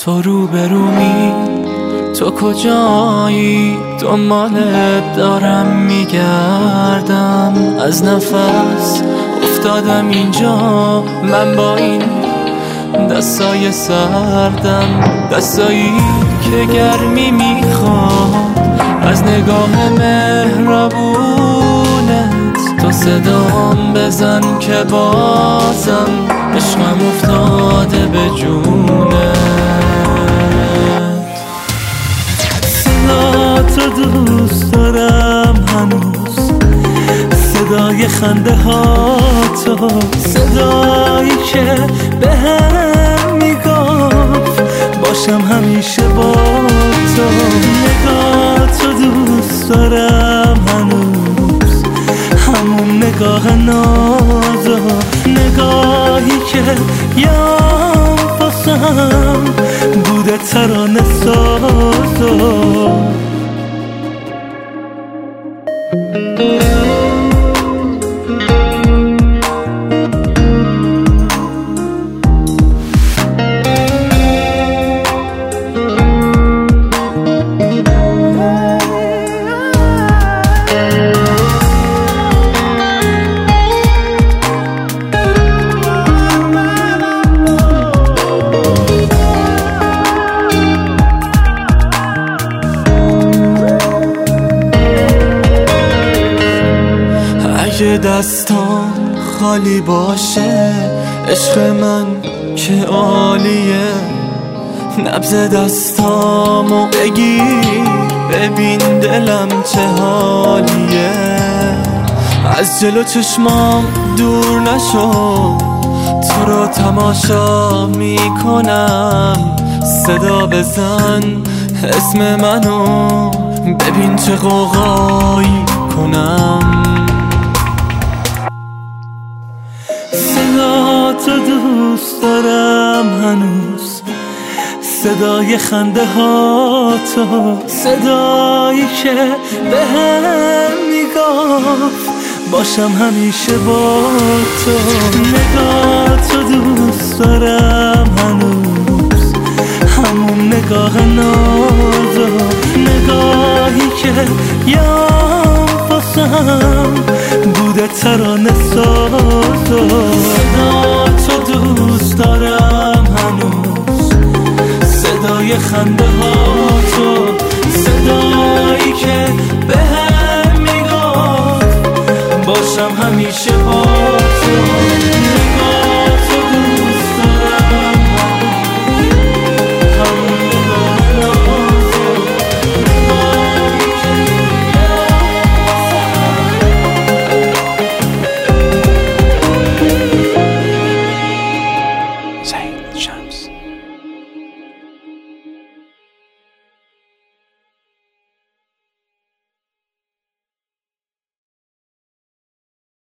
تو روبرومی، تو کجایی؟ دنبالت دارم میگردم، از نفس افتادم اینجا من با این دستای سردم، دستایی که گرمی میخواد از نگاه مهربونت. تو صدام بزن که بازم عشقم افتاده به جونت. صدا تو دوست دارم هنوز، صدای خنده ها تو، صدایی که به هم میگفت باشم همیشه با تو. نگاه تو دوست دارم هنوز، همون نگاه نازا، نگاهی که یام واسم بوده ترانه سازا. اگه دستان خالی باشه عشق من که عالیه، نبض دستامو بگیر ببین دلم چه حالیه. از جلو چشمام دور نشو، تو رو تماشا میکنم. صدا بزن اسم منو ببین چه غوغایی کنم. صدا تو دوست دارم هنوز، صدای خنده ها تو، صدایی که به هم میگفت باشم همیشه با تو. نگاه